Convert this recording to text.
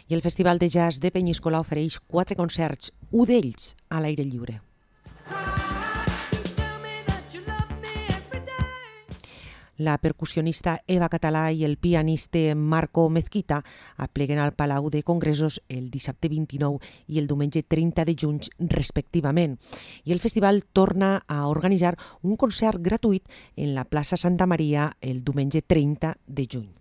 I el Festival de Jazz de Penyíscola ofereix 4 concerts, un d'ells a l'aire lliure. La percussionista Eva Català i el pianista Marco Mezquita apleguen al Palau de Congressos el dissabte 29 i el diumenge 30 de juny respectivament. I el festival torna a organitzar un concert gratuït en la plaça Santa Maria el diumenge 30 de juny.